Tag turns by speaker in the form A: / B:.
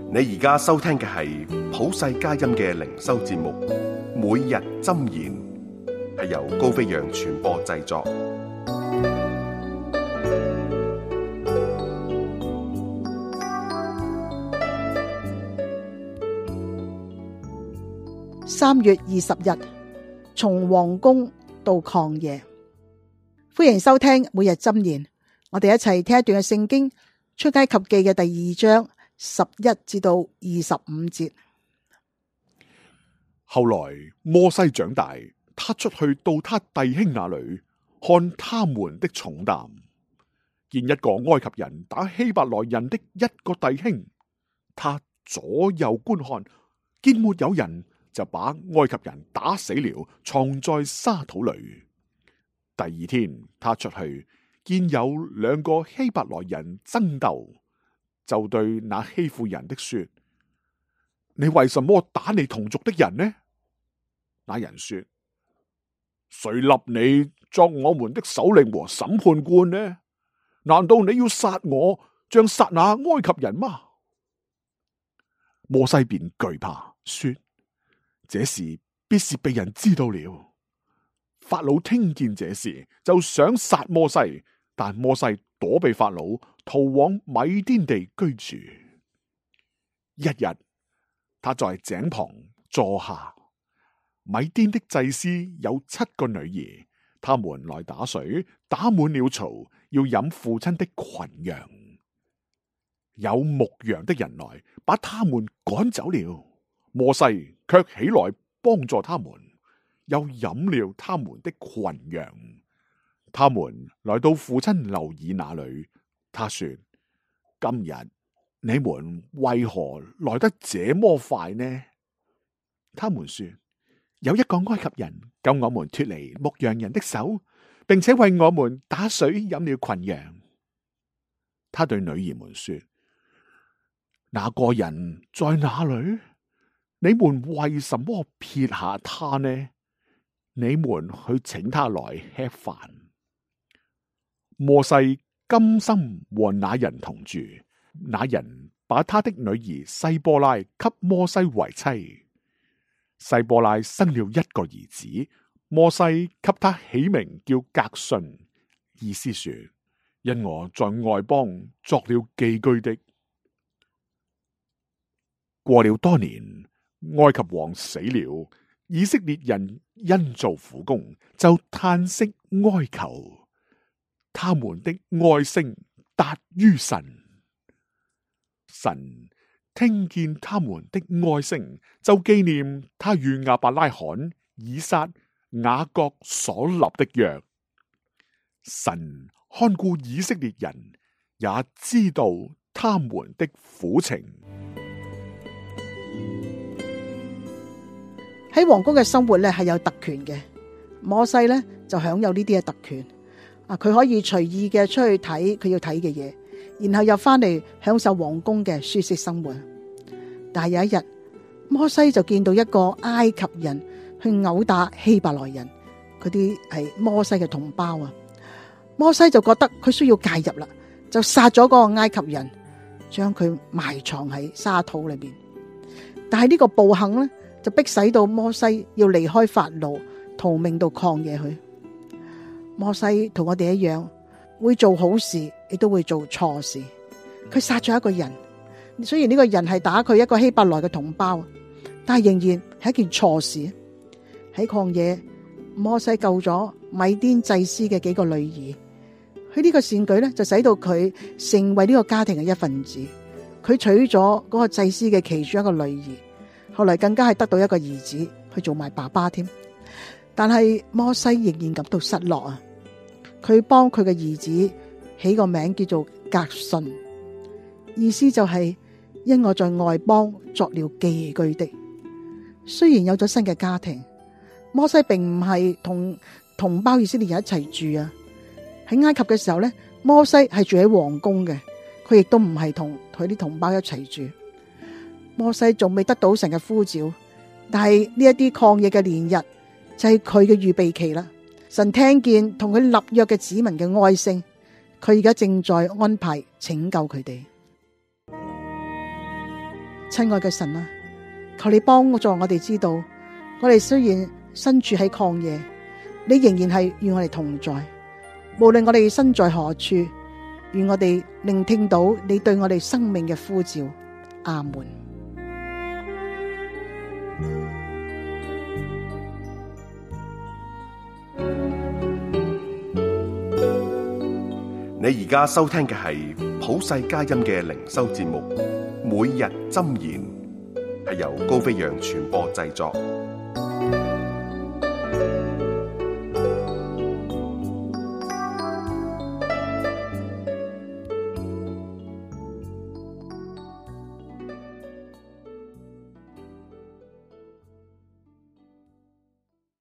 A: 你而家收聽嘅係普世佳音嘅靈修節目，每日箴言，係由高飛揚傳播製作。
B: 3月20日，從皇宮到曠野。歡迎收聽每日箴言，我哋一齊聽一段嘅聖經，出埃及記嘅第2章11至到25節。
C: 後來摩西長大，他出去到他弟兄那裏，看他們的重擔，見一個埃及人打希伯來人的一個弟兄，他左右觀看，見沒有人，就把埃及人打死了，藏在沙土裏。第二天，他出去，見有兩個希伯來人爭鬥，就對那欺負人的說：你為什麼打你同族的人呢？那人說：誰立你作我們的首領和審判官呢？難道你要殺我，像殺那埃及人嗎？摩西便懼怕，說：這事必是被人知道了。法老聽見這事，就想殺摩西，但摩西躲避法老，逃往米甸地居住。一日，他在井旁坐下，米甸的祭司有7個女兒，他們來打水，打滿了槽，要飲父親的群羊。有牧羊的人來，把他們趕走了。摩西卻起來幫助他們，又飲了他們的群羊。他們來到父親流珥那裏，他說：今日你們為何來得這麼快呢？他們說：有一個埃及人救我們脫離牧羊人的手，並且為我們打水飲了群羊。他對女兒們說：那個人在哪裏？你們為什麼撇下他呢？你們去請他來吃飯。摩西甘心和那人同住，那人把他的女兒西波拉給摩西為妻。西波拉生了一個兒子，摩西給他起名叫革順，意思說：因我在外邦作了寄居的。過了多年，埃及王死了，以色列人因做苦工，就嘆息哀求，他們的哀聲達於神。神聽見他們的哀聲，就紀念他與亞伯拉罕、以撒、雅各所立的約。神看顧以色列人，也知道他們的苦情。
B: 喺皇宮嘅生活咧係有特權嘅，摩西咧就享有呢啲嘅特權。佢可以隨意嘅出去睇佢要睇嘅嘢，然後又翻嚟享受皇宮嘅舒適生活。但係有一日，摩西就見到一個埃及人去毆打希伯來人，嗰啲係摩西嘅同胞啊。摩西就覺得佢需要介入啦，就殺咗嗰個埃及人，將佢埋藏喺沙土裏邊。但係呢個暴行咧，就迫使到摩西要離開法老，逃命到曠野去。摩西同我哋一樣，會做好事，亦都會做錯事。佢殺咗一個人，雖然呢個人係打佢一個希伯來嘅同胞，但係仍然係一件錯事。喺曠野，摩西救咗米甸祭司嘅幾個女兒，佢呢個善舉咧，就使到佢成為呢個家庭嘅一份子。佢娶咗嗰個祭司嘅其中一個女兒，後來更加係得到一個兒子去做埋爸爸添。但係摩西仍然感到失落啊！佢幫佢嘅兒子起個名叫做革順，意思就係因我在外邦作了寄居的。雖然有咗新嘅家庭，摩西並唔係同同胞以色列人一齊住啊。喺埃及嘅時候咧，摩西係住喺皇宮嘅，佢亦都唔係同佢啲同胞一齊住。摩西仲未得到神嘅呼召，但係呢一啲曠野嘅年日就係佢嘅預備期啦。神聽見同佢立約嘅子民嘅哀聲，佢而家正在安排拯救佢哋。 親愛嘅神啊，求你幫助我哋知道，我哋雖然身處喺曠野，你仍然係與我哋同在。無論我哋身在何處，願我哋聆聽到你對我哋生命嘅呼召。阿門。
A: 你而家收聽嘅係普世佳音嘅靈修節目《每日箴言》，係由高飛揚傳播製作，